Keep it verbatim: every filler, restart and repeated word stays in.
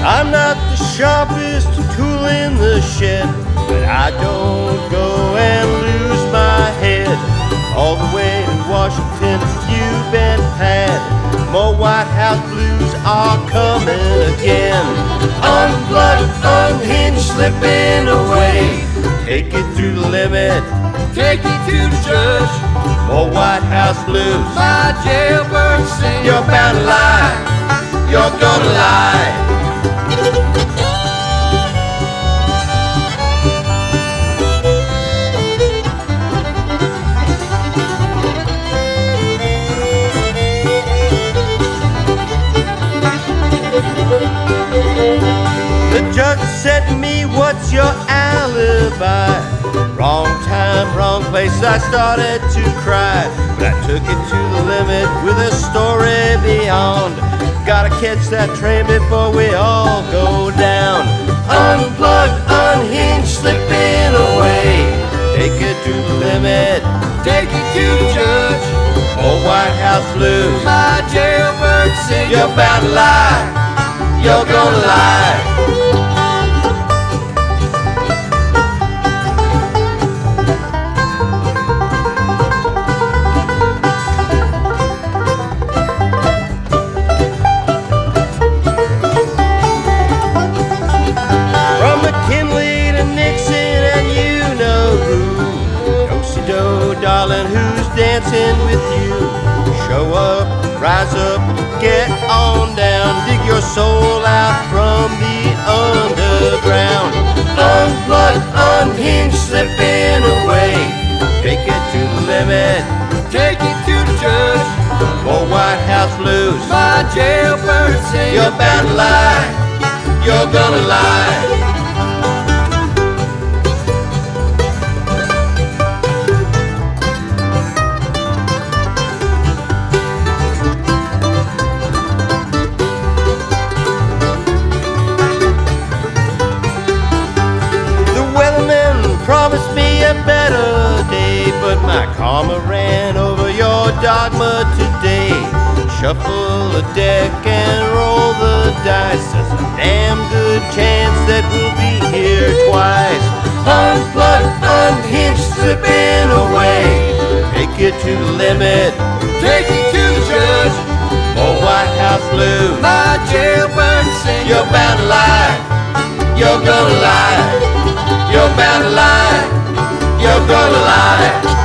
I'm not the sharpest tool in the shed, but I don't go and lose my head. All the way to Washington, you've been had. More White House blues are coming again. Unplugged, unhinged, slipping away. Take it through the limit, Take it to the judge. more White House blues. My jailbird sing. You're bound to lie, you're gonna lie. The judge said to me, what's your alibi? Wrong time, wrong place, I started to cry. But I took it to the limit with a story beyond. Gotta catch that train before we all go down. Unplugged, unhinged, slipping away. Take it to the limit, Take it to the judge. more White House blues. My jailbird sing. You're bound to lie, you're gonna lie. From McKinley to Nixon and you know who. Do-si-do, darling, who's dancing with you? Show up, rise up, get on down. Dig your soul out from the underground. Unplugged, unhinged, slipping away. Take it to the limit, Take it to the judge. more White House blues. My jailbird sing. You're bound to lie, you're gonna lie. The weatherman promised me a better day, but my karma ran over your dogma today. Shuffle the deck and roll the dice. There's a damn good chance that we'll be here twice. Unplugged, unhinged, slipping away. Take it to the limit, Take it to the judge. more White House blues. My jailbird sing. You're bound to lie, you're gonna lie. You're bound to lie, you're gonna lie.